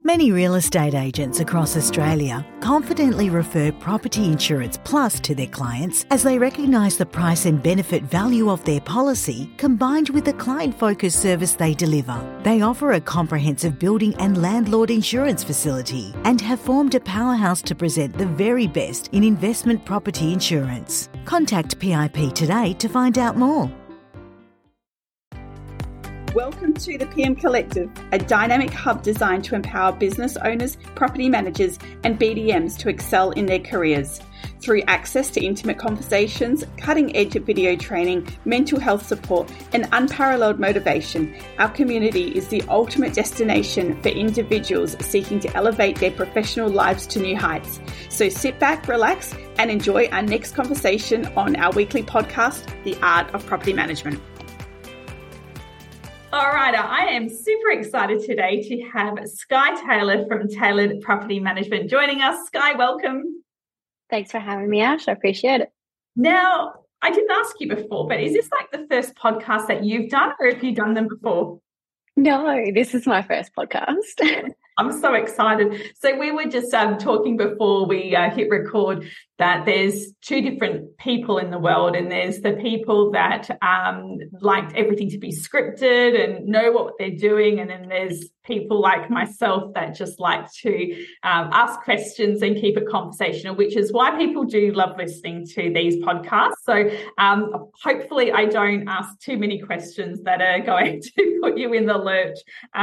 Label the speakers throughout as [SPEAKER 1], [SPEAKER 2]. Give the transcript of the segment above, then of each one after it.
[SPEAKER 1] Many real estate agents across Australia confidently refer Property Insurance Plus to their clients as they recognise the price and benefit value of their policy combined with the client-focused service they deliver. They offer a comprehensive building and landlord insurance facility and have formed a powerhouse to present the very best in investment property insurance. Contact PIP today to find out more.
[SPEAKER 2] Welcome to the PM Collective, a dynamic hub designed to empower business owners, property managers, and BDMs to excel in their careers. Through access to intimate conversations, cutting-edge video training, mental health support, and unparalleled motivation, our community is the ultimate destination for individuals seeking to elevate their professional lives to new heights. So sit back, relax, and enjoy our next conversation on our weekly podcast, The Art of Property Management. All right, I am super excited today to have Sky Taylor from Tailored Property Management joining us. Sky, welcome.
[SPEAKER 3] Thanks for having me, Ash. I appreciate it.
[SPEAKER 2] Now, I didn't ask you before, but is this like the first podcast that you've done, or have you done them before?
[SPEAKER 3] No, this is my first podcast.
[SPEAKER 2] I'm so excited. So we were just talking before we hit record that there's two different people in the world, and there's the people that like everything to be scripted and know what they're doing, and then there's people like myself that just like to ask questions and keep it conversational, which is why people do love listening to these podcasts. So hopefully I don't ask too many questions that are going to put you in the lurch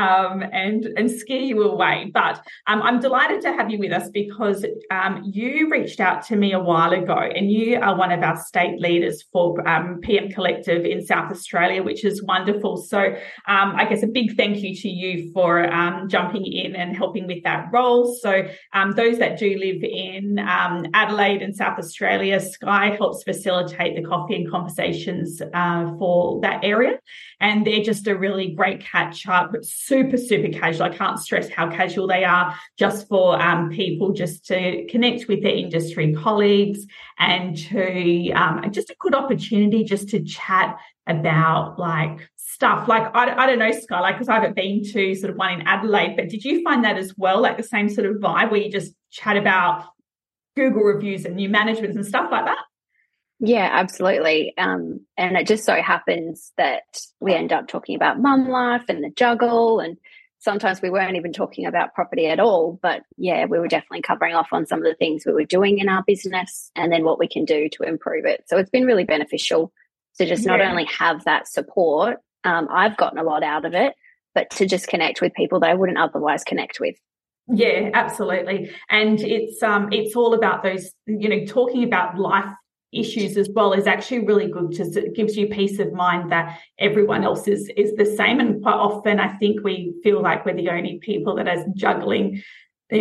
[SPEAKER 2] and scare you away. But I'm delighted to have you with us because you reached out to me a while ago, and you are one of our state leaders for PM Collective in South Australia, which is wonderful. So I guess a big thank you to you for jumping in and helping with that role. So those that do live in Adelaide and South Australia, Sky helps facilitate the coffee and conversations for that area. And they're just a really great catch up, super, super casual. I can't stress how casual they are, just for people just to connect with their industry colleagues and to just a good opportunity just to chat about like stuff. Like, I don't know, Sky, like, because I haven't been to sort of one in Adelaide, but did you find that as well, like the same sort of vibe where you just chat about Google reviews and new managements and stuff like that?
[SPEAKER 3] Yeah, absolutely. And it just so happens that we end up talking about mum life and the juggle, and sometimes we weren't even talking about property at all. But yeah, we were definitely covering off on some of the things we were doing in our business and then what we can do to improve it. So it's been really beneficial to just not only have that support, I've gotten a lot out of it, but to just connect with people that I wouldn't otherwise connect with.
[SPEAKER 2] Yeah, absolutely. And it's all about those, talking about life issues as well is actually really good because it gives you peace of mind that everyone else is the same. And quite often I think we feel like we're the only people that are juggling, I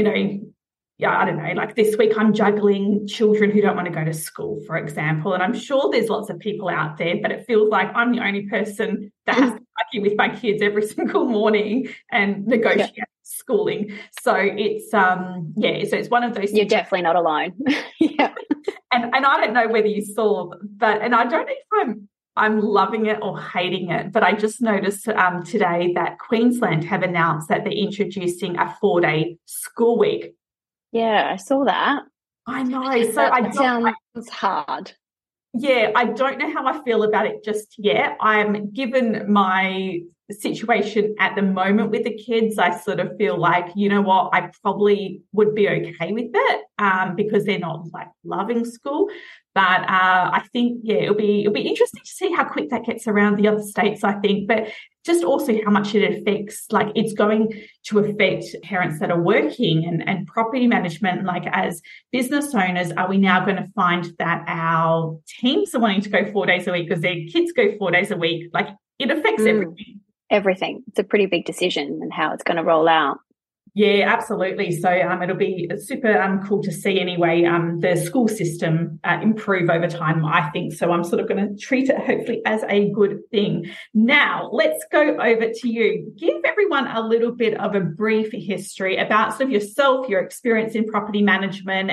[SPEAKER 2] don't know, like this week I'm juggling children who don't want to go to school, for example. And I'm sure there's lots of people out there, but it feels like I'm the only person that has to argue with my kids every single morning and negotiate schooling. So it's, so it's one of those.
[SPEAKER 3] You're definitely not alone. Yeah.
[SPEAKER 2] And I don't know whether you saw, and I don't know if I'm loving it or hating it, but I just noticed today that Queensland have announced that they're introducing a 4-day school week.
[SPEAKER 3] Yeah, I saw that.
[SPEAKER 2] I know. So
[SPEAKER 3] that sounds hard.
[SPEAKER 2] Yeah, I don't know how I feel about it just yet. I'm given my situation at the moment with the kids, I sort of feel like, you know what, I probably would be okay with it because they're not like loving school. But I think, it'll be interesting to see how quick that gets around the other states, I think. But just also how much it affects, like it's going to affect parents that are working and property management. Like as business owners, are we now going to find that our teams are wanting to go 4 days a week because their kids go 4 days a week? Like it affects everything.
[SPEAKER 3] Everything. It's a pretty big decision and how it's going to roll out.
[SPEAKER 2] Yeah, absolutely. So it'll be super cool to see anyway the school system improve over time, I think. So I'm sort of going to treat it hopefully as a good thing. Now, let's go over to you. Give everyone a little bit of a brief history about sort of yourself, your experience in property management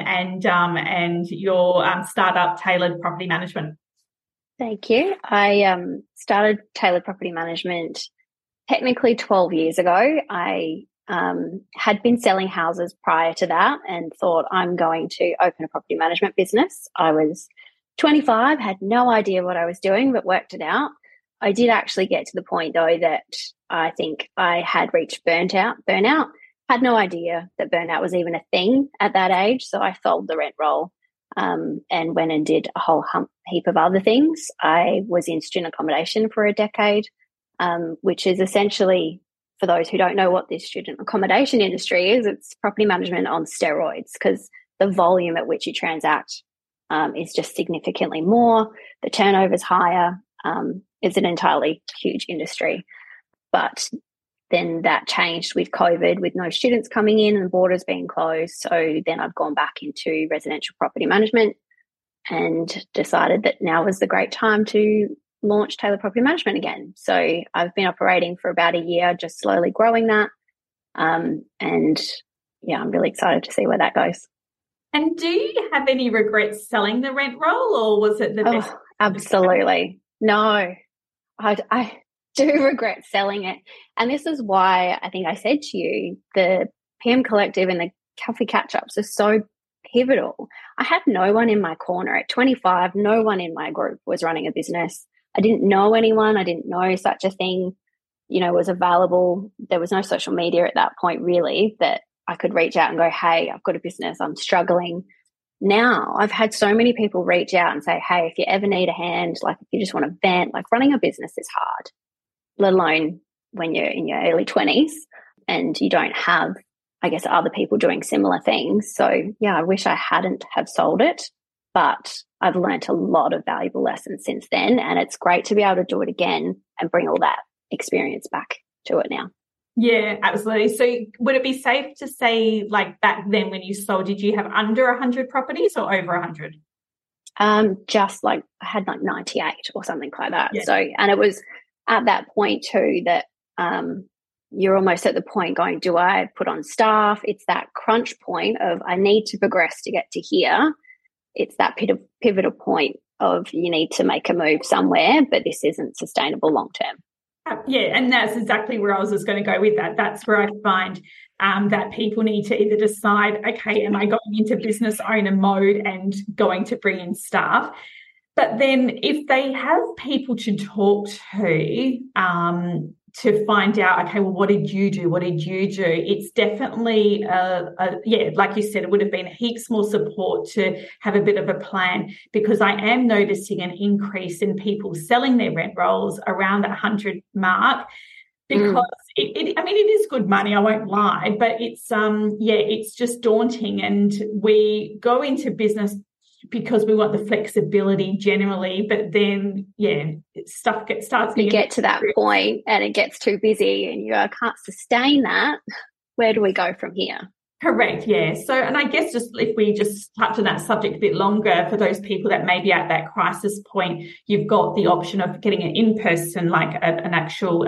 [SPEAKER 2] and your startup, Tailored Property Management.
[SPEAKER 3] Thank you. I started Tailored Property Management technically 12 years ago. I had been selling houses prior to that and thought I'm going to open a property management business. I was 25, had no idea what I was doing, but worked it out. I did actually get to the point, though, that I think I had reached burnout, had no idea that burnout was even a thing at that age. So I sold the rent roll and went and did a whole heap of other things. I was in student accommodation for a decade, which is essentially, for those who don't know what the student accommodation industry is, it's property management on steroids, because the volume at which you transact is just significantly more. The turnover's higher. It's an entirely huge industry. But then that changed with COVID, with no students coming in and borders being closed. So then I've gone back into residential property management and decided that now was the great time to launch Taylor Property Management again. So I've been operating for about a year, just slowly growing that. And yeah, I'm really excited to see where that goes.
[SPEAKER 2] And do you have any regrets selling the rent roll, or was it the best?
[SPEAKER 3] Absolutely. No, I do regret selling it. And this is why I think I said to you, the PM Collective and the coffee catch-ups are so pivotal. I had no one in my corner at 25. No one in my group was running a business. I didn't know anyone. I didn't know such a thing, was available. There was no social media at that point, really, that I could reach out and go, hey, I've got a business, I'm struggling. Now I've had so many people reach out and say, hey, if you ever need a hand, like if you just want to vent, like running a business is hard, let alone when you're in your early 20s and you don't have, I guess, other people doing similar things. So yeah, I wish I hadn't have sold it, but I've learned a lot of valuable lessons since then. And it's great to be able to do it again and bring all that experience back to it now.
[SPEAKER 2] Yeah, absolutely. So would it be safe to say, like, back then when you sold, did you have under 100 properties or over 100?
[SPEAKER 3] Just like I had like 98 or something like that.
[SPEAKER 2] Yeah.
[SPEAKER 3] So, and it was at that point too that you're almost at the point going, do I put on staff? It's that crunch point of I need to progress to get to here. It's that pivotal point of you need to make a move somewhere, but this isn't sustainable long term.
[SPEAKER 2] Yeah, and that's exactly where I was just going to go with that. That's where I find that people need to either decide, okay, am I going into business owner mode and going to bring in staff? But then if they have people to talk to find out, okay, well, what did you do? What did you do? It's definitely, like you said, it would have been heaps more support to have a bit of a plan, because I am noticing an increase in people selling their rent rolls around that 100 mark, because it is good money, I won't lie, but it's just daunting. And we go into business because we want the flexibility generally, but then stuff starts.
[SPEAKER 3] You get to that point and it gets too busy, and you can't sustain that. Where do we go from here?
[SPEAKER 2] Correct. Yeah. So, and I guess just if we just touch on that subject a bit longer, for those people that may be at that crisis point, you've got the option of getting an in-person, like an actual.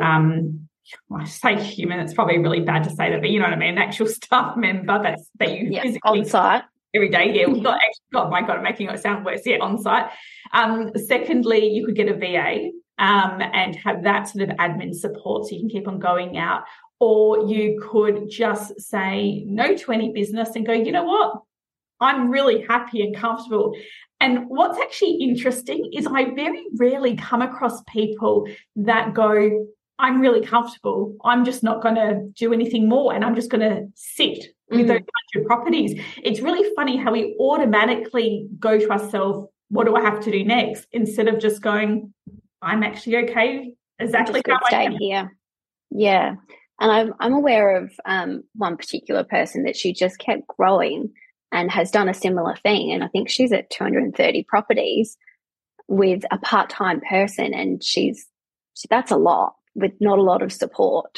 [SPEAKER 2] I say human. It's probably really bad to say that, but you know what I mean. An actual staff member that you physically
[SPEAKER 3] on site.
[SPEAKER 2] Every day, yeah. Not actually, oh my God, I'm making it sound worse. Yeah, on site. Secondly, you could get a VA and have that sort of admin support so you can keep on going out. Or you could just say no to any business and go, you know what? I'm really happy and comfortable. And what's actually interesting is I very rarely come across people that go, I'm really comfortable. I'm just not going to do anything more, and I'm just going to sit with those 100 properties. It's really funny how we automatically go to ourselves, what do I have to do next? Instead of just going, I'm actually okay exactly how I am
[SPEAKER 3] here. Yeah. And I'm aware of one particular person that she just kept growing and has done a similar thing. And I think she's at 230 properties with a part-time person, and that's a lot with not a lot of support.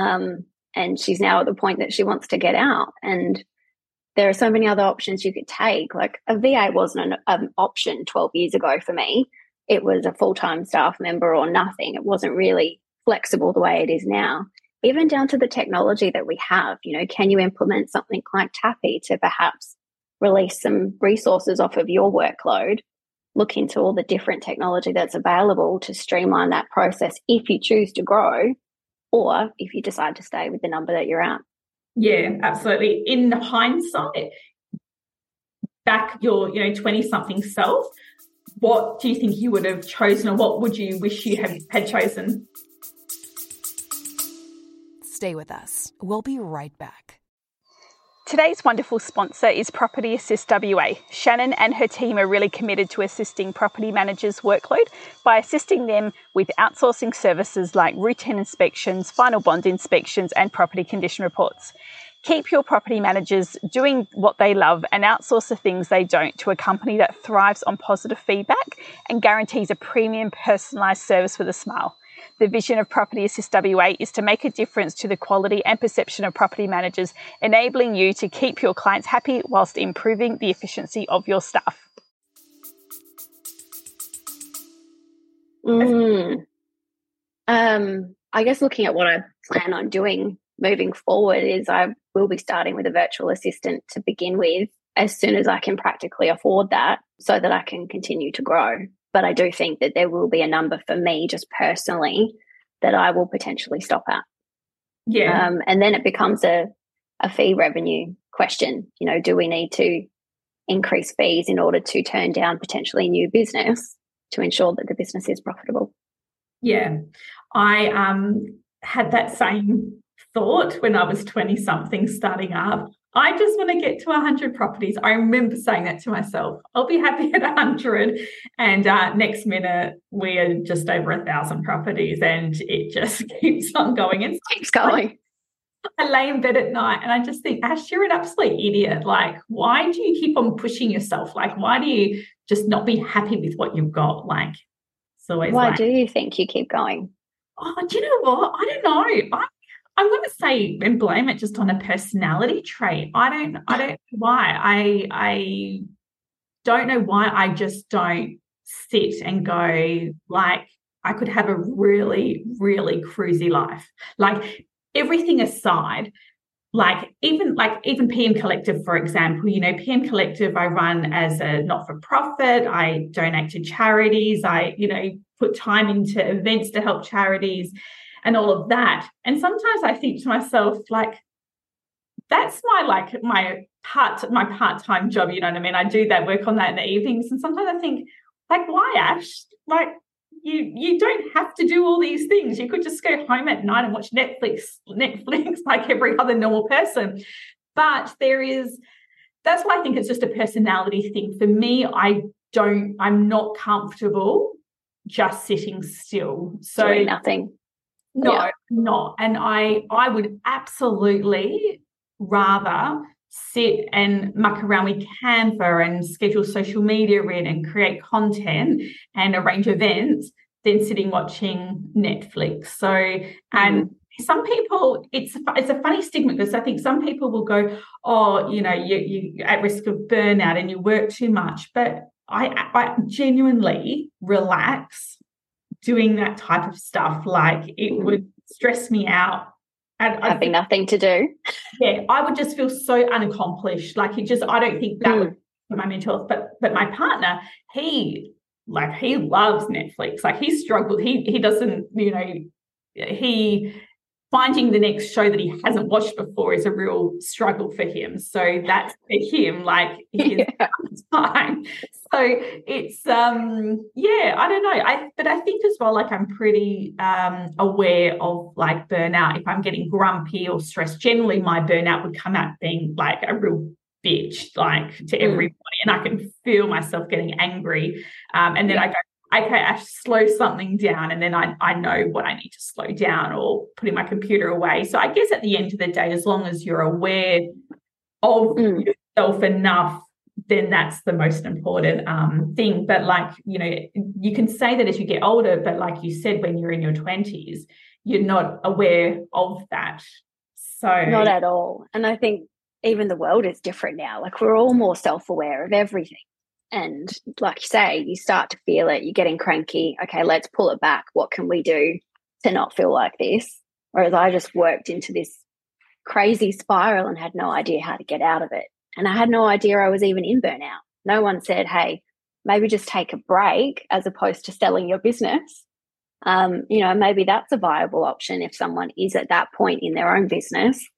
[SPEAKER 3] And she's now at the point that she wants to get out. And there are so many other options you could take. Like a VA wasn't an option 12 years ago for me. It was a full-time staff member or nothing. It wasn't really flexible the way it is now. Even down to the technology that we have, can you implement something like Tappy to perhaps release some resources off of your workload? Look into all the different technology that's available to streamline that process if you choose to grow, or if you decide to stay with the number that you're at.
[SPEAKER 2] Yeah, absolutely. In hindsight, back your 20-something self, what do you think you would have chosen, or what would you wish you had chosen?
[SPEAKER 4] Stay with us. We'll be right back.
[SPEAKER 5] Today's wonderful sponsor is Property Assist WA. Shannon and her team are really committed to assisting property managers' workload by assisting them with outsourcing services like routine inspections, final bond inspections, and property condition reports. Keep your property managers doing what they love and outsource the things they don't to a company that thrives on positive feedback and guarantees a premium personalised service with a smile. The vision of Property Assist WA is to make a difference to the quality and perception of property managers, enabling you to keep your clients happy whilst improving the efficiency of your staff.
[SPEAKER 3] I guess looking at what I plan on doing moving forward is I will be starting with a virtual assistant to begin with as soon as I can practically afford that, so that I can continue to grow. But I do think that there will be a number for me just personally that I will potentially stop at.
[SPEAKER 2] Yeah.
[SPEAKER 3] And then it becomes a fee revenue question. Do we need to increase fees in order to turn down potentially new business to ensure that the business is profitable?
[SPEAKER 2] Yeah. I had that same thought when I was 20-something starting up. I just want to get to 100 properties. I remember saying that to myself. I'll be happy at 100. And next minute, we are just over 1,000 properties, and it just keeps on going. It
[SPEAKER 3] keeps going.
[SPEAKER 2] I lay in bed at night and I just think, Ash, you're an absolute idiot. Like, why do you keep on pushing yourself? Like, why do you just not be happy with what you've got? Like, it's always
[SPEAKER 3] why do you think you keep going?
[SPEAKER 2] Oh, do you know what? I don't know. I'm going to say and blame it just on a personality trait. I don't know why. I don't know why I just don't sit and go, like, I could have a really, really cruisy life. Like, everything aside, even PM Collective, for example, PM Collective, I run as a not-for-profit. I donate to charities. I, put time into events to help charities and all of that. And sometimes I think to myself, like, that's my part-time job, you know what I mean? I do that, work on that in the evenings. And sometimes I think, like, why, Ash? Like, you don't have to do all these things. You could just go home at night and watch Netflix like every other normal person. But that's why I think it's just a personality thing. For me, I'm not comfortable just sitting still. So
[SPEAKER 3] doing nothing.
[SPEAKER 2] No, not. And I would absolutely rather sit and muck around with Canva and schedule social media in and create content and arrange events than sitting watching Netflix. So, and some people, it's a funny stigma, because I think some people will go, oh, you're at risk of burnout and you work too much. But I genuinely relax doing that type of stuff. Like, it would stress me out. And
[SPEAKER 3] having nothing to do.
[SPEAKER 2] Yeah, I would just feel so unaccomplished. Like, I don't think that would be my mental health. But my partner, he loves Netflix. Like, he struggled. He doesn't, finding the next show that he hasn't watched before is a real struggle for him. So that's for him, like, his time. So it's, I don't know. But I think as well, like, I'm pretty aware of, like, burnout. If I'm getting grumpy or stressed, generally my burnout would come out being like a real bitch, like, to everybody. And I can feel myself getting angry. And then I go, okay, I slow something down, and then I know what I need to slow down, or putting my computer away. So I guess at the end of the day, as long as you're aware of yourself enough, then that's the most important thing. But, like, you can say that as you get older, but like you said, when you're in your 20s, you're not aware of that. So
[SPEAKER 3] not at all. And I think even the world is different now. Like, we're all more self-aware of everything. And like you say, you start to feel it, you're getting cranky. Okay, let's pull it back. What can we do to not feel like this? Whereas I just worked into this crazy spiral and had no idea how to get out of it. And I had no idea I was even in burnout. No one said, hey, maybe just take a break as opposed to selling your business. Maybe that's a viable option if someone is at that point in their own business.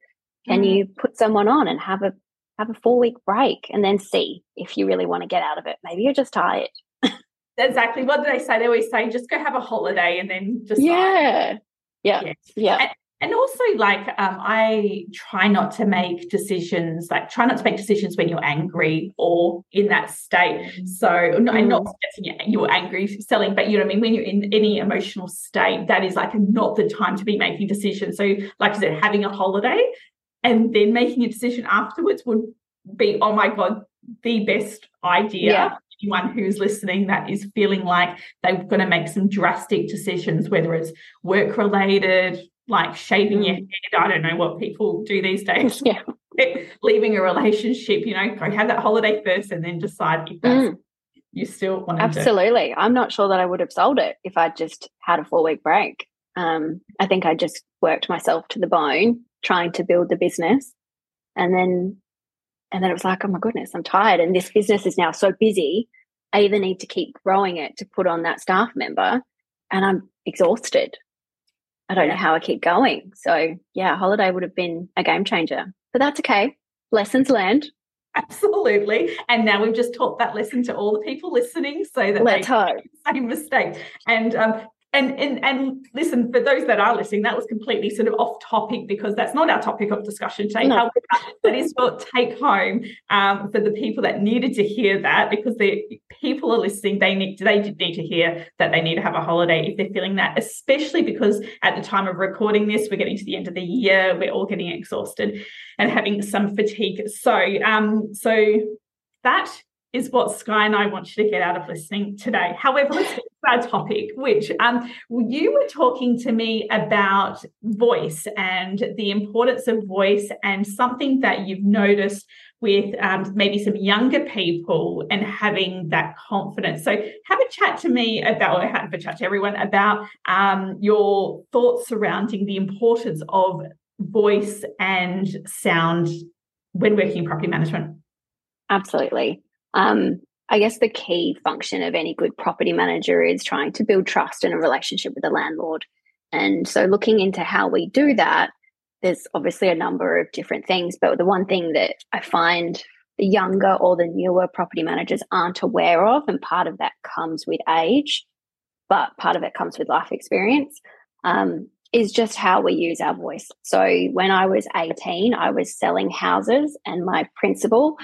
[SPEAKER 3] Can you put someone on and have a 4-week break and then see if you really want to get out of it? Maybe you're just tired.
[SPEAKER 2] Exactly. What do they say? They always say, just go have a holiday and then just
[SPEAKER 3] Yeah.
[SPEAKER 2] And also, like, I try not to make decisions when you're angry or in that state. So I'm not suggesting you're angry selling, but you know what I mean? When you're in any emotional state, that is like not the time to be making decisions. So like I said, having a holiday and then making a decision afterwards would be, oh my God, the best idea.
[SPEAKER 3] Yeah.
[SPEAKER 2] Anyone who's listening that is feeling like they're going to make some drastic decisions, whether it's work related, like shaving your head, I don't know what people do these days.
[SPEAKER 3] Yeah.
[SPEAKER 2] Leaving a relationship, you know, go have that holiday first and then decide if that's you still want to do.
[SPEAKER 3] Absolutely. I'm not sure that I would have sold it if I just had a 4-week break. I think I just worked myself to the bone trying to build the business. And then it was like, oh my goodness, I'm tired. And this business is now so busy. I either need to keep growing it to put on that staff member and I'm exhausted. I don't know how I keep going. So yeah, holiday would have been a game changer, but that's okay. Lessons learned.
[SPEAKER 2] Absolutely. And now we've just taught that lesson to all the people listening so that
[SPEAKER 3] Let's hope.
[SPEAKER 2] make the same mistake. And listen, for those that are listening, that was completely sort of off topic because that's not our topic of discussion today.
[SPEAKER 3] No.
[SPEAKER 2] However, that is your take home for the people that needed to hear that, because the people are listening, they need to hear that they need to have a holiday if they're feeling that, especially because at the time of recording this, we're getting to the end of the year, we're all getting exhausted and having some fatigue. So that is what Skye and I want you to get out of listening today. However, let's get to our topic, which you were talking to me about voice and the importance of voice and something that you've noticed with maybe some younger people and having that confidence. So have a chat to me about, or have a chat to everyone about your thoughts surrounding the importance of voice and sound when working in property management.
[SPEAKER 3] Absolutely. I guess the key function of any good property manager is trying to build trust and a relationship with the landlord. And so looking into how we do that, there's obviously a number of different things, but the one thing that I find the younger or the newer property managers aren't aware of, and part of that comes with age, but part of it comes with life experience, is just how we use our voice. So when I was 18, I was selling houses and my principal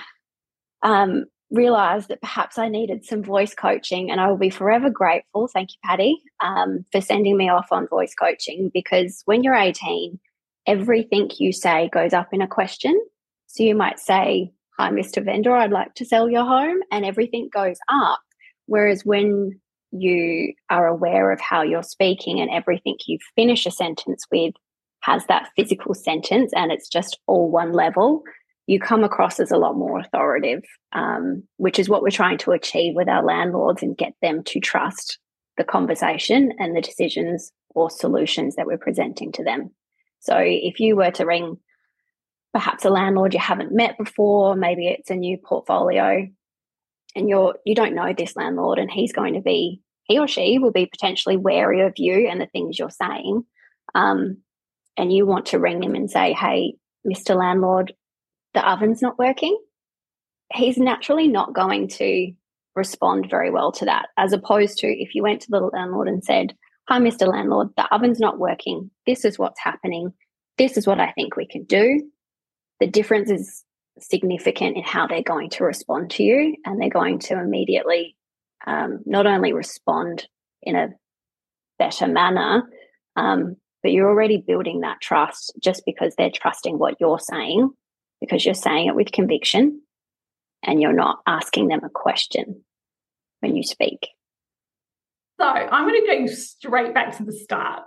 [SPEAKER 3] realized that perhaps I needed some voice coaching, and I will be forever grateful. Thank you, Patty, for sending me off on voice coaching, because when you're 18, everything you say goes up in a question. So you might say, "Hi, Mr. Vendor, I'd like to sell your home," and everything goes up. Whereas when you are aware of how you're speaking and everything you finish a sentence with has that physical sentence and it's just all one level, you come across as a lot more authoritative, which is what we're trying to achieve with our landlords and get them to trust the conversation and the decisions or solutions that we're presenting to them. So if you were to ring perhaps a landlord you haven't met before, maybe it's a new portfolio, and you don't know this landlord, and he or she will be potentially wary of you and the things you're saying, and you want to ring him and say, "Hey, Mr. Landlord, the oven's not working," he's naturally not going to respond very well to that, as opposed to if you went to the landlord and said, "Hi, Mr. Landlord, the oven's not working. This is what's happening. This is what I think we could do." The difference is significant in how they're going to respond to you, and they're going to immediately not only respond in a better manner, but you're already building that trust just because they're trusting what you're saying, because you're saying it with conviction and you're not asking them a question when you speak.
[SPEAKER 2] So I'm going to go straight back to the start.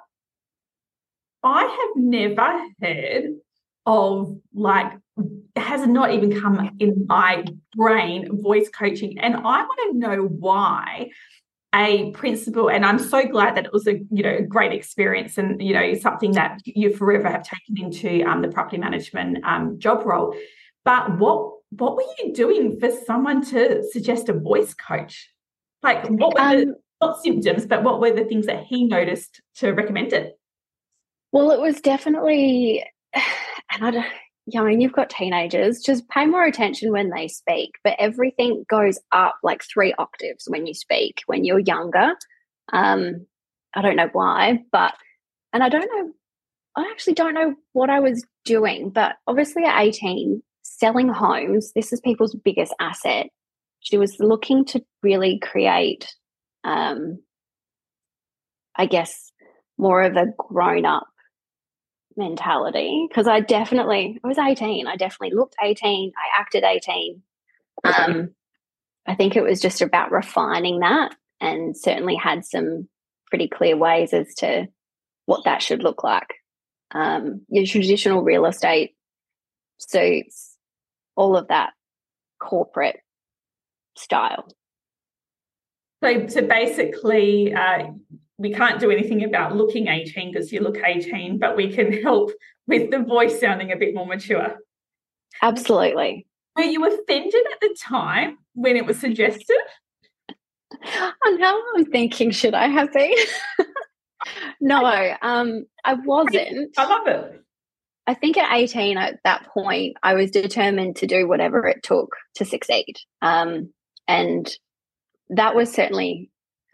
[SPEAKER 2] I have never heard of, like, it has not even come in my brain, voice coaching. And I want to know why a principal, and I'm so glad that it was a great experience and something that you forever have taken into the property management job role. But what were you doing for someone to suggest a voice coach? Like, what were the not symptoms, but what were the things that he noticed to recommend it?
[SPEAKER 3] Well, it was definitely, and yeah, I mean, you've got teenagers, just pay more attention when they speak, but everything goes up like 3 octaves when you speak when you're younger. I don't know why, and I actually don't know what I was doing, but obviously at 18, selling homes, this is people's biggest asset. She was looking to really create, I guess, more of a grown-up mentality, because I was 18. I definitely looked 18. I acted 18. I think it was just about refining that, and certainly had some pretty clear ways as to what that should look like. Your traditional real estate suits, all of that corporate style.
[SPEAKER 2] So basically, we can't do anything about looking 18 because you look 18, but we can help with the voice sounding a bit more mature.
[SPEAKER 3] Absolutely.
[SPEAKER 2] Were you offended at the time when it was suggested?
[SPEAKER 3] And now I'm thinking, should I have been? No, I wasn't.
[SPEAKER 2] I love it.
[SPEAKER 3] I think at 18, at that point, I was determined to do whatever it took to succeed. And that was certainly,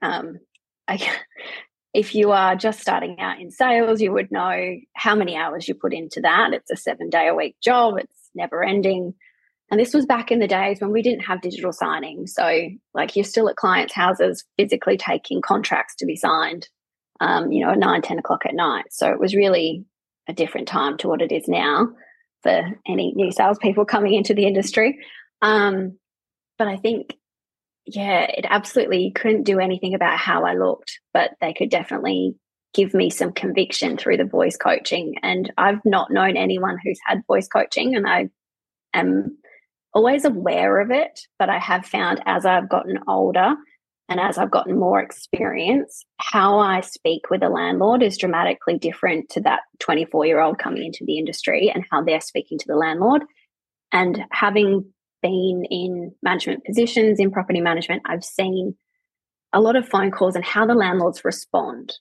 [SPEAKER 3] if you are just starting out in sales, you would know how many hours you put into that. It's a 7-day-a-week job. It's never ending. And this was back in the days when we didn't have digital signing. So like you're still at clients' houses physically taking contracts to be signed, at 9, 10 o'clock at night. So it was really a different time to what it is now for any new salespeople coming into the industry. But I think, it absolutely couldn't do anything about how I looked, but they could definitely give me some conviction through the voice coaching. And I've not known anyone who's had voice coaching, and I am always aware of it, but I have found as I've gotten older and as I've gotten more experience, how I speak with a landlord is dramatically different to that 24-year-old coming into the industry and how they're speaking to the landlord. And having been in management positions in property management, I've seen a lot of phone calls and how the landlords respond.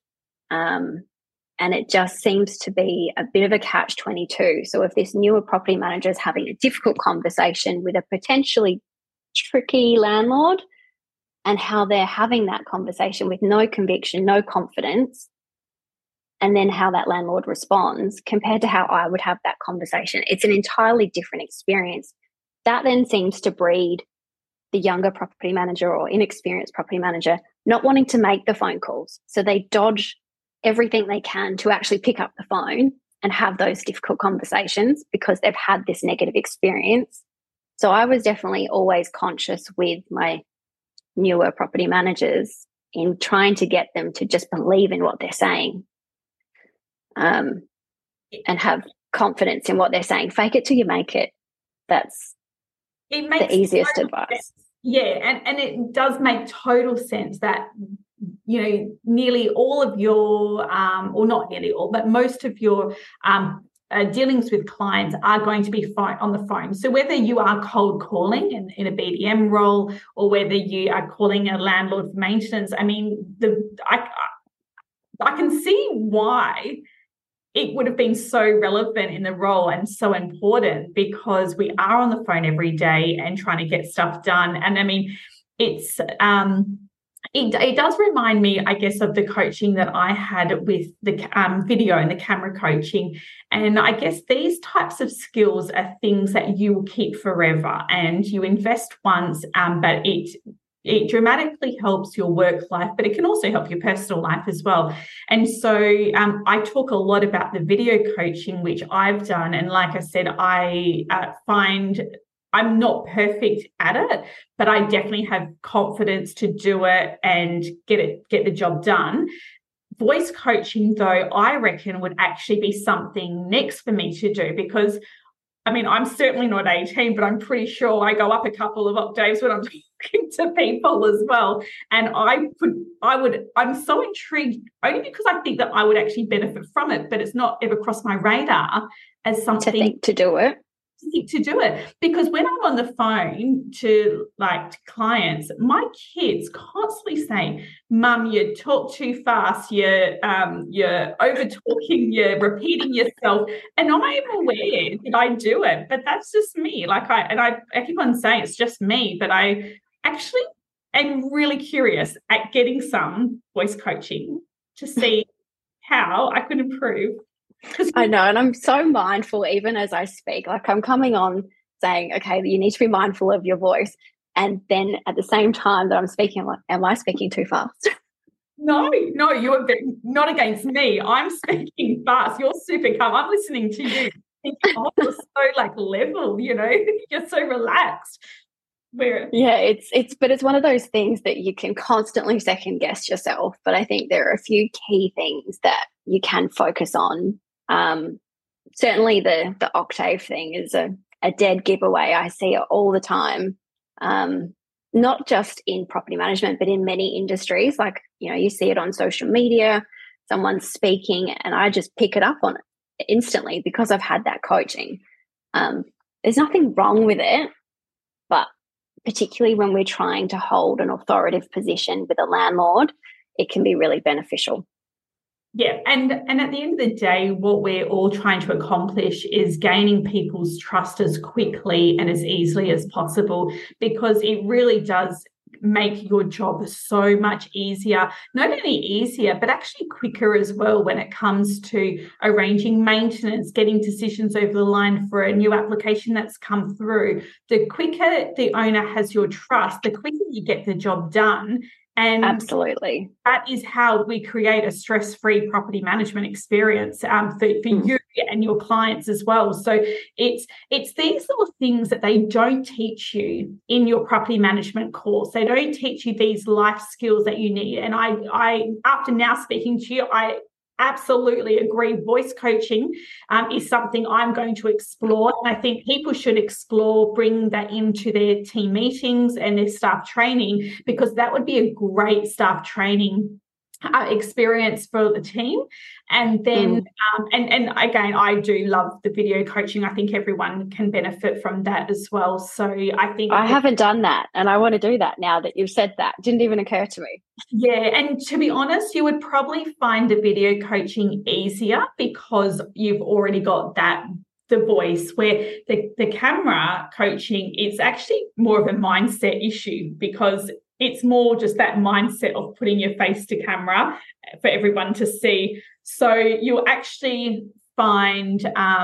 [SPEAKER 3] And it just seems to be a bit of a catch-22. So if this newer property manager is having a difficult conversation with a potentially tricky landlord, and how they're having that conversation with no conviction, no confidence, and then how that landlord responds compared to how I would have that conversation, it's an entirely different experience. That then seems to breed the younger property manager or inexperienced property manager not wanting to make the phone calls. So they dodge everything they can to actually pick up the phone and have those difficult conversations because they've had this negative experience. So I was definitely always conscious with my newer property managers in trying to get them to just believe in what they're saying, and have confidence in what they're saying. Fake it till you make it. That's the easiest advice.
[SPEAKER 2] Sense. Yeah, and it does make total sense that, nearly all of your, or not nearly all, but most of your dealings with clients are going to be on the phone. So whether you are cold calling in a BDM role or whether you are calling a landlord for maintenance, I mean, I can see why it would have been so relevant in the role and so important, because we are on the phone every day and trying to get stuff done. And I mean, it's it does remind me, I guess, of the coaching that I had with the video and the camera coaching. And I guess these types of skills are things that you will keep forever, and you invest once, but it dramatically helps your work life, but it can also help your personal life as well. And so I talk a lot about the video coaching, which I've done. And like I said, I find I'm not perfect at it, but I definitely have confidence to do it and get the job done. Voice coaching, though, I reckon would actually be something next for me to do, because I mean, I'm certainly not 18, but I'm pretty sure I go up a couple of octaves when I'm talking to people as well. And I'm so intrigued, only because I think that I would actually benefit from it, but it's not ever crossed my radar as something
[SPEAKER 3] to think to do it.
[SPEAKER 2] to do it, because when I'm on the phone to clients, my kids constantly say, "Mum, you talk too fast. You're over talking. You're repeating yourself." And I'm aware that I do it, but that's just me. I keep on saying it's just me, but I actually am really curious at getting some voice coaching to see how I could improve.
[SPEAKER 3] I know, and I'm so mindful even as I speak. I'm coming on saying, okay, you need to be mindful of your voice. And then at the same time that I'm speaking, I'm like, am I speaking too fast?
[SPEAKER 2] No, you're not against me. I'm speaking fast. You're super calm. I'm listening to you. Thinking, oh, you're so level, you're so relaxed.
[SPEAKER 3] Yeah, it's one of those things that you can constantly second guess yourself. But I think there are a few key things that you can focus on. Certainly the octave thing is a dead giveaway. I see it all the time, not just in property management, but in many industries. You see it on social media, someone's speaking, and I just pick it up on it instantly because I've had that coaching. There's nothing wrong with it, but particularly when we're trying to hold an authoritative position with a landlord, it can be really beneficial.
[SPEAKER 2] Yeah, and at the end of the day, what we're all trying to accomplish is gaining people's trust as quickly and as easily as possible, because it really does make your job so much easier. Not only easier, but actually quicker as well when it comes to arranging maintenance, getting decisions over the line for a new application that's come through. The quicker the owner has your trust, the quicker you get the job done. And
[SPEAKER 3] absolutely,
[SPEAKER 2] that is how we create a stress-free property management experience for you and your clients as well. So it's these little things that they don't teach you in your property management course. They don't teach you these life skills that you need. And I after now speaking to you, I absolutely agree. Voice coaching is something I'm going to explore. And I think people should explore bringing that into their team meetings and their staff training, because that would be a great staff training experience for the team. And then and again, I do love the video coaching. I think everyone can benefit from that as well. So I think
[SPEAKER 3] I haven't done that, and I want to do that now that you've said that. It didn't even occur to me.
[SPEAKER 2] Yeah, and to be honest, you would probably find the video coaching easier because you've already got the voice, where the camera coaching, it's actually more of a mindset issue, because it's more just that mindset of putting your face to camera for everyone to see. So you'll actually find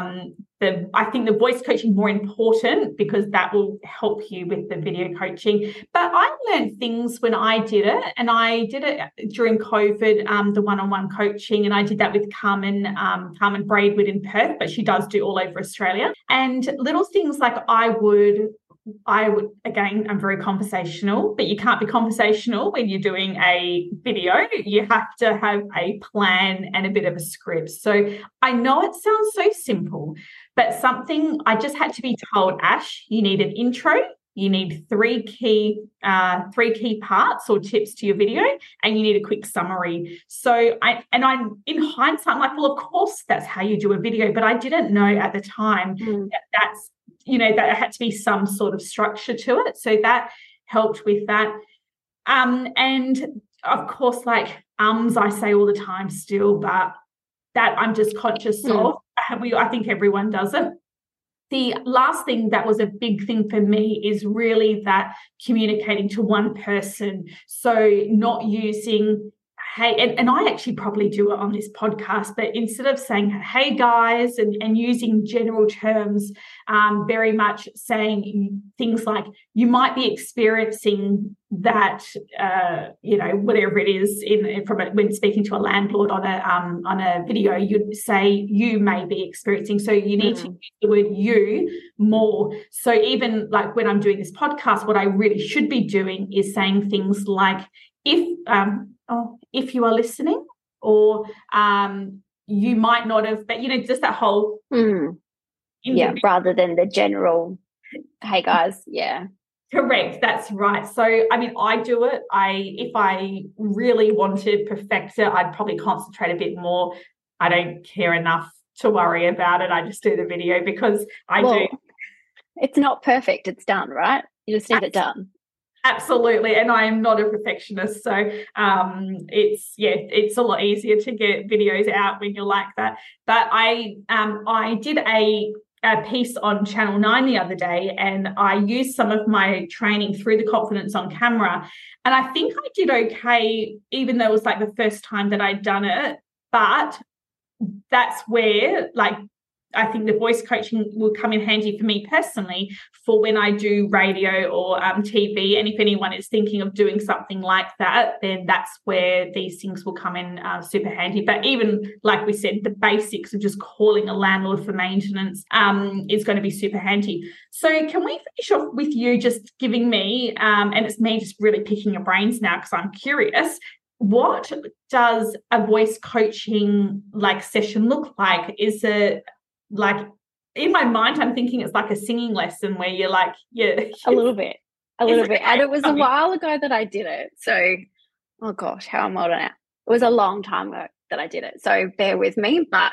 [SPEAKER 2] I think the voice coaching more important, because that will help you with the video coaching. But I learned things when I did it, and I did it during COVID, the one-on-one coaching, and I did that with Carmen Braidwood in Perth, but she does do all over Australia. And little things like I would, again, I'm very conversational, but you can't be conversational when you're doing a video. You have to have a plan and a bit of a script. So I know it sounds so simple, but something I just had to be told, Ash, you need an intro, you need three key parts or tips to your video, and you need a quick summary. So I'm in hindsight, I'm like, well, of course that's how you do a video, but I didn't know at the time that's that had to be some sort of structure to it. So that helped with that. And of course, I say all the time still, but that I'm just conscious of. I think everyone does it. The last thing that was a big thing for me is really that communicating to one person. So not using hey, and I actually probably do it on this podcast, but instead of saying, hey guys, and using general terms, very much saying things like, you might be experiencing that, whatever it is when speaking to a landlord on a video, you'd say you may be experiencing. So you need to use the word you more. So even like when I'm doing this podcast, what I really should be doing is saying things like, if you are listening, or you might not have, but just that whole
[SPEAKER 3] rather than the general hey guys.
[SPEAKER 2] Correct, that's right. So I mean, I do it. If I really want to perfect it, I'd probably concentrate a bit more. I don't care enough to worry about it. I just do the video because I do.
[SPEAKER 3] It's not perfect. It's done, right? You just need it done.
[SPEAKER 2] Absolutely. And I am not a perfectionist. So it's a lot easier to get videos out when you're like that. But I did a piece on Channel 9 the other day, and I used some of my training through the Confidence on Camera. And I think I did okay, even though it was like the first time that I'd done it. But that's where, like, I think the voice coaching will come in handy for me personally for when I do radio or TV. And if anyone is thinking of doing something like that, then that's where these things will come in super handy. But even, like we said, the basics of just calling a landlord for maintenance is going to be super handy. So can we finish off with you just giving me, and it's me just really picking your brains now because I'm curious, what does a voice coaching like session look like? Is it like, in my mind, I'm thinking it's like a singing lesson where you're like,
[SPEAKER 3] a little bit. And it was a while ago that I did it. So, oh gosh, how am I on it? It was a long time ago that I did it. So bear with me. But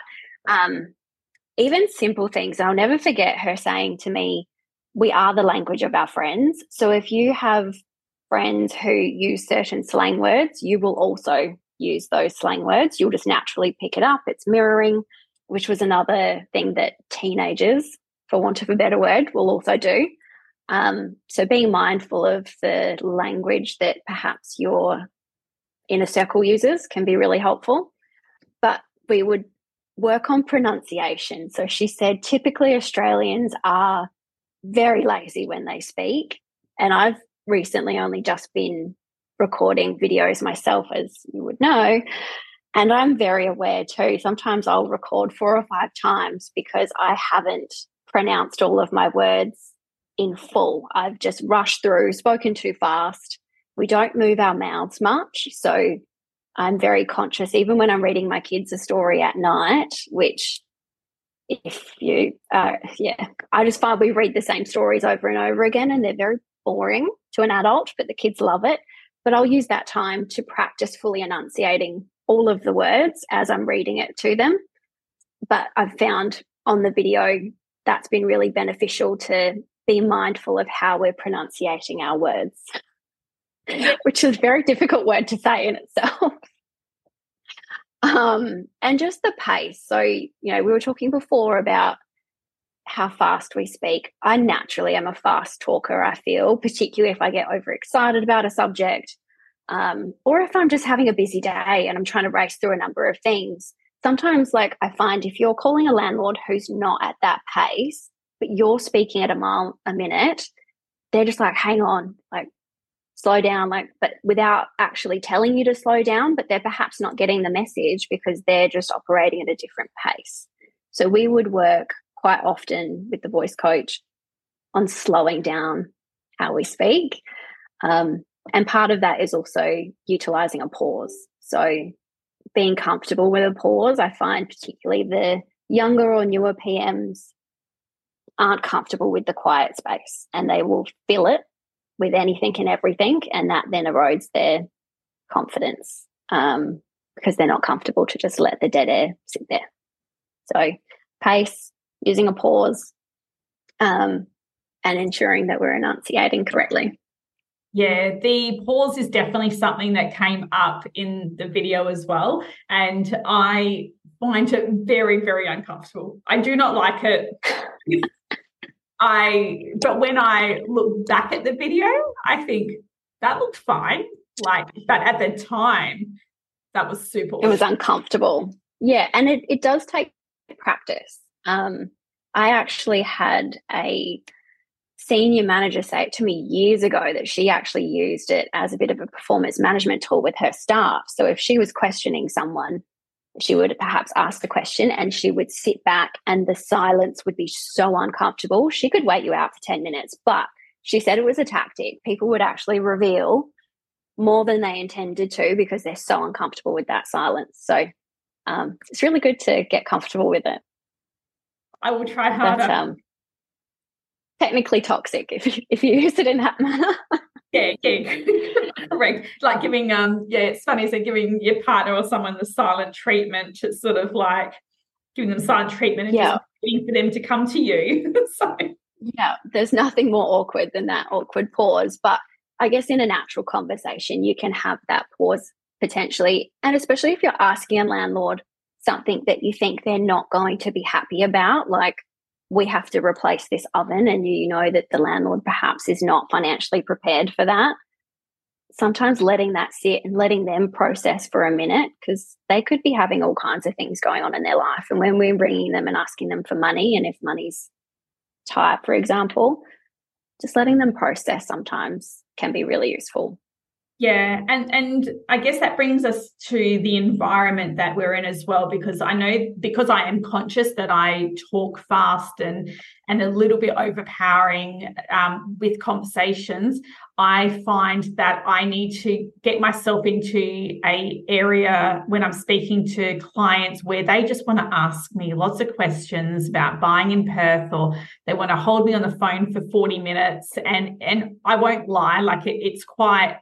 [SPEAKER 3] even simple things, I'll never forget her saying to me, we are the language of our friends. So if you have friends who use certain slang words, you will also use those slang words. You'll just naturally pick it up. It's mirroring, which was another thing that teenagers, for want of a better word, will also do. So being mindful of the language that perhaps your inner circle uses can be really helpful. But we would work on pronunciation. So she said, typically Australians are very lazy when they speak. And I've recently only just been recording videos myself, as you would know. And I'm very aware too. Sometimes I'll record 4 or 5 times because I haven't pronounced all of my words in full. I've just rushed through, spoken too fast. We don't move our mouths much. So I'm very conscious, even when I'm reading my kids a story at night, which if you, I just find we read the same stories over and over again and they're very boring to an adult, but the kids love it. But I'll use that time to practice fully enunciating all of the words as I'm reading it to them. But I've found on the video that's been really beneficial to be mindful of how we're pronunciating our words, which is a very difficult word to say in itself. And just the pace. So, we were talking before about how fast we speak. I naturally am a fast talker, I feel, particularly if I get overexcited about a subject. Or if I'm just having a busy day and I'm trying to race through a number of things. Sometimes, like, I find if you're calling a landlord who's not at that pace, but you're speaking at a mile a minute, they're just like, hang on, like, slow down, but without actually telling you to slow down, but they're perhaps not getting the message because they're just operating at a different pace. So we would work quite often with the voice coach on slowing down how we speak. And part of that is also utilising a pause. So being comfortable with a pause, I find particularly the younger or newer PMs aren't comfortable with the quiet space and they will fill it with anything and everything, and that then erodes their confidence because they're not comfortable to just let the dead air sit there. So pace, using a pause, and ensuring that we're enunciating correctly.
[SPEAKER 2] Yeah, the pause is definitely something that came up in the video as well. And I find it very, very uncomfortable. I do not like it. But when I look back at the video, I think that looked fine. But at the time, that was super awesome.
[SPEAKER 3] It was uncomfortable. Yeah, and it does take practice. I actually had a senior manager say it to me years ago that she actually used it as a bit of a performance management tool with her staff. So if she was questioning someone, she would perhaps ask the question and she would sit back and the silence would be so uncomfortable. She could wait you out for 10 minutes, but she said it was a tactic. People would actually reveal more than they intended to because they're so uncomfortable with that silence. So it's really good to get comfortable with it.
[SPEAKER 2] I will try harder.
[SPEAKER 3] That's technically toxic if you use it in that manner.
[SPEAKER 2] Yeah, correct. Like giving, it's funny, so giving your partner or someone the silent treatment, to sort of like giving them silent treatment and just waiting for them to come to you. So
[SPEAKER 3] Yeah, there's nothing more awkward than that awkward pause. But I guess in a natural conversation, you can have that pause potentially. And especially if you're asking a landlord something that you think they're not going to be happy about, like, we have to replace this oven, and you know that the landlord perhaps is not financially prepared for that. Sometimes letting that sit and letting them process for a minute, because they could be having all kinds of things going on in their life. And when we're bringing them and asking them for money, and if money's tight, for example, just letting them process sometimes can be really useful.
[SPEAKER 2] Yeah, and I guess that brings us to the environment that we're in as well, because I know, because I am conscious that I talk fast and a little bit overpowering with conversations, I find that I need to get myself into a area when I'm speaking to clients where they just want to ask me lots of questions about buying in Perth, or they want to hold me on the phone for 40 minutes. And I won't lie, like it's quite,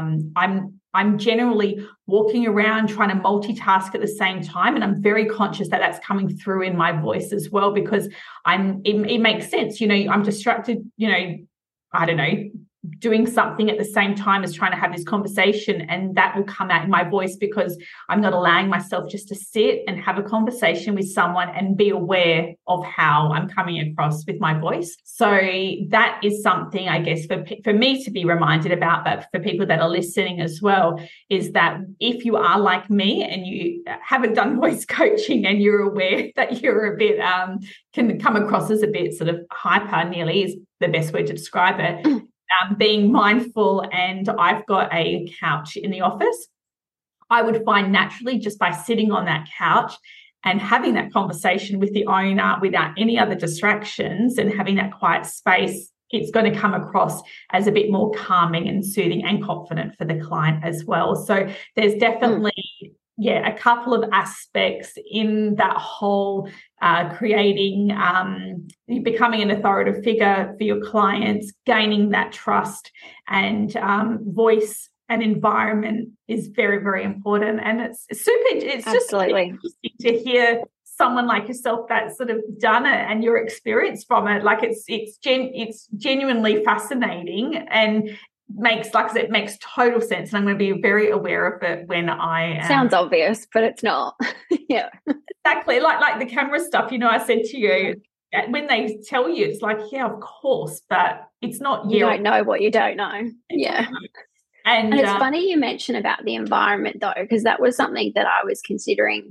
[SPEAKER 2] I'm generally walking around trying to multitask at the same time. And I'm very conscious that that's coming through in my voice as well, because it makes sense. You know, I'm distracted, you know, I don't know, doing something at the same time as trying to have this conversation, and that will come out in my voice because I'm not allowing myself just to sit and have a conversation with someone and be aware of how I'm coming across with my voice. So that is something, I guess, for me to be reminded about, but for people that are listening as well, is that if you are like me and you haven't done voice coaching and you're aware that you're a bit can come across as a bit sort of hyper, nearly is the best way to describe it. Being mindful, and I've got a couch in the office, I would find naturally just by sitting on that couch and having that conversation with the owner without any other distractions and having that quiet space, it's going to come across as a bit more calming and soothing and confident for the client as well. So there's definitely a couple of aspects in that whole creating, becoming an authoritative figure for your clients, gaining that trust, and voice and environment is very, very important. And it's just interesting to hear someone like yourself that's sort of done it and your experience from it. Like it's genuinely fascinating, and makes total sense, and I'm going to be very aware of it when I
[SPEAKER 3] sounds obvious, but it's not. Yeah,
[SPEAKER 2] exactly, like the camera stuff, you know, I said to you, when they tell you, it's like, yeah, of course, but it's not,
[SPEAKER 3] you don't know what you don't know. Yeah. And it's funny you mention about the environment though, because that was something that I was considering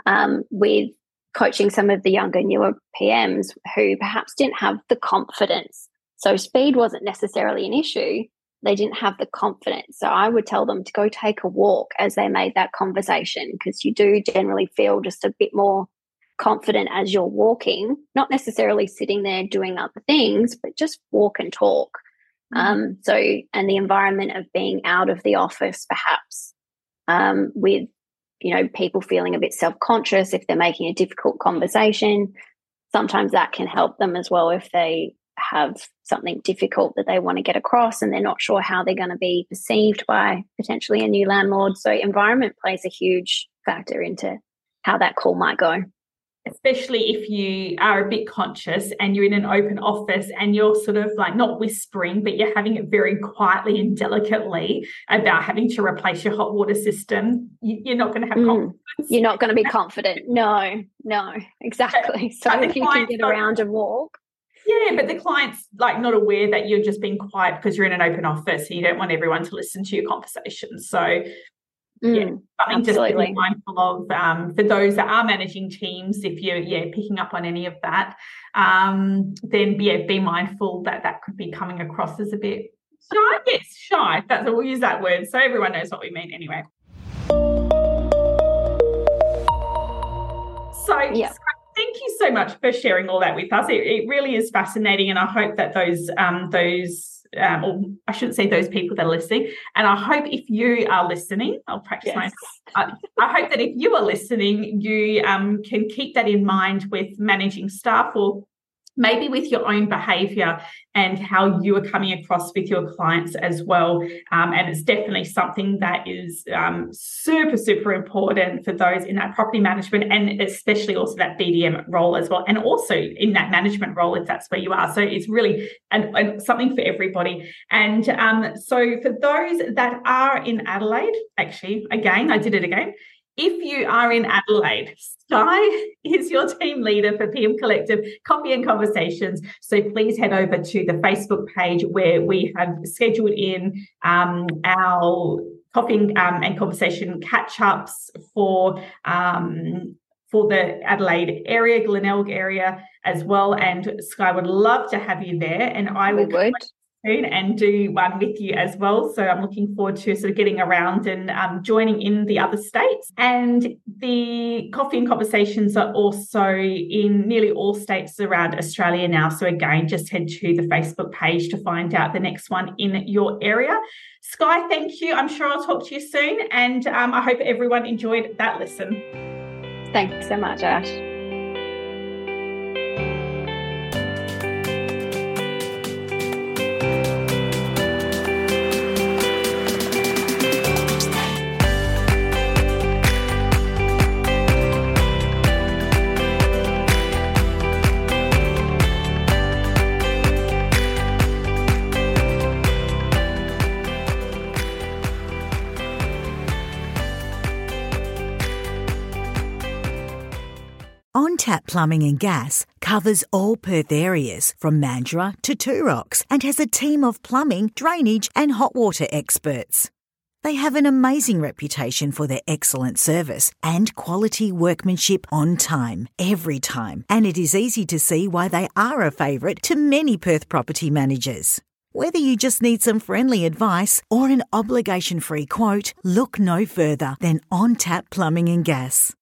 [SPEAKER 3] with coaching some of the younger, newer PMs who perhaps didn't have the confidence. So speed wasn't necessarily an issue. They didn't have the confidence. So I would tell them to go take a walk as they made that conversation, because you do generally feel just a bit more confident as you're walking, not necessarily sitting there doing other things, but just walk and talk. And the environment of being out of the office, perhaps with, you know, people feeling a bit self-conscious if they're making a difficult conversation, sometimes that can help them as well if they have something difficult that they want to get across and they're not sure how they're going to be perceived by potentially a new landlord. So environment plays a huge factor into how that call might go.
[SPEAKER 2] Especially if you are a bit conscious and you're in an open office and you're sort of like not whispering, but you're having it very quietly and delicately about having to replace your hot water system, you're not going to have confidence.
[SPEAKER 3] You're not going to be confident. No, exactly. So if you can get around and walk.
[SPEAKER 2] Yeah, but the client's like not aware that you're just being quiet because you're in an open office and you don't want everyone to listen to your conversations. So something just to be mindful of for those that are managing teams. If you're picking up on any of that, then be mindful that could be coming across as a bit shy. Yes, shy. We'll use that word so everyone knows what we mean anyway. So thank you so much for sharing all that with us. It really is fascinating, and I hope that those or I shouldn't say those people that are listening, and I hope if you are listening, I'll practice my. I hope that if you are listening, you can keep that in mind with managing staff or maybe with your own behaviour and how you are coming across with your clients as well. And it's definitely something that is super, super important for those in that property management, and especially also that BDM role as well, and also in that management role if that's where you are. So it's really and something for everybody. And so for those that are in Adelaide, actually, again, I did it again. If you are in Adelaide, Sky is your team leader for PM Collective Coffee and Conversations. So please head over to the Facebook page where we have scheduled in our coffee and conversation catch-ups for the Adelaide area, Glenelg area as well. And Sky would love to have you there. And I will soon and do one with you as well. So I'm looking forward to sort of getting around and joining in the other states. And the Coffee and Conversations are also in nearly all states around Australia now. So again, just head to the Facebook page to find out the next one in your area. Sky, thank you. I'm sure I'll talk to you soon. And I hope everyone enjoyed that listen.
[SPEAKER 3] Thanks so much, Ash.
[SPEAKER 1] OnTap Plumbing and Gas covers all Perth areas from Mandurah to Two Rocks and has a team of plumbing, drainage and hot water experts. They have an amazing reputation for their excellent service and quality workmanship on time, every time, and it is easy to see why they are a favourite to many Perth property managers. Whether you just need some friendly advice or an obligation-free quote, look no further than OnTap Plumbing and Gas.